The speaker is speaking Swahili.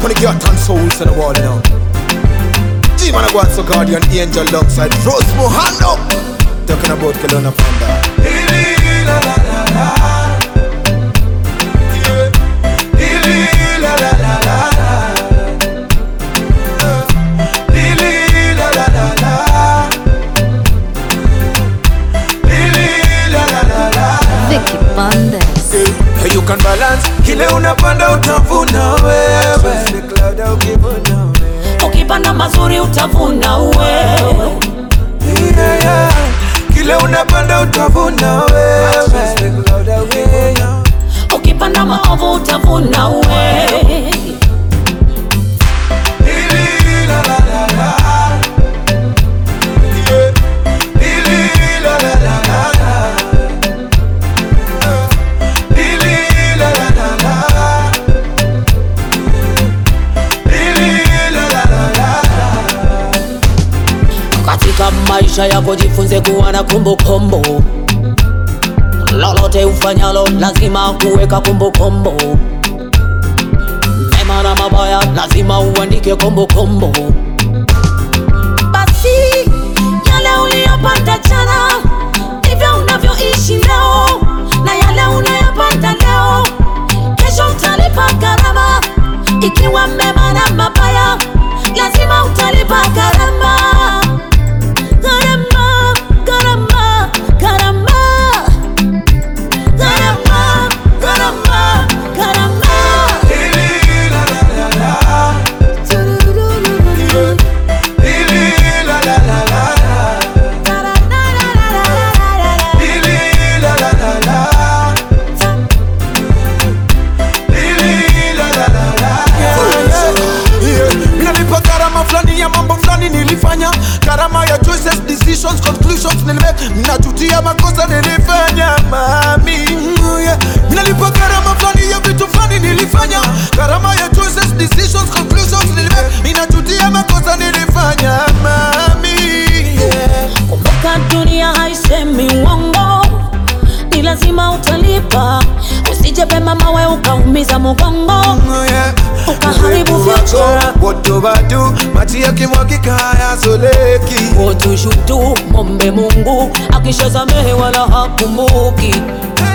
When you got ton souls on the wall, you know. G-Man I go on so Guardian Angel alongside Rose Mohando. Talking about Kelowna Panda. La la la la. Yeah. La la la la. La la la la. Vicky Bandes. Hey, you can balance. Kile unapanda utavuna wewe. Ukipanda mazuri utavuna wewe. Yeah, yeah. Kile unapanda utavuna wewe. Ukipanda maovu utavuna wewe. La la la la. Katika maisha yako jifunze kuwa na kumbukumbu. Lolote ufanyalo lazima kuweka kumbukumbu. Mema na mabaya lazima uandike kumbukumbu. Basi yale uliyopanda jana ndivyo unavyoishi leo, na yale unayopanda leo kesho utalipa gharama. Ikiwa mema na mabaya lazima utalipa gharama. Karama ya choices, decisions, conclusions nilime. Ninajutia makosa nilifanya mami, yeah. Ninalipa karama flani ya vitu flani nilifanya. Karama ya choices, decisions, conclusions nilime. Ninajutia makosa nilifanya mami, yeah. Kumbuka dunia haisemi uongo, ni lazima utalipa. Usije mama we ukaumiza mgongo, yeah. Ukaharibu future. What do I do? Maji yakimwagika hayasoleki. What you should do, mombe Mungu akishasamehe wala hakumbuki.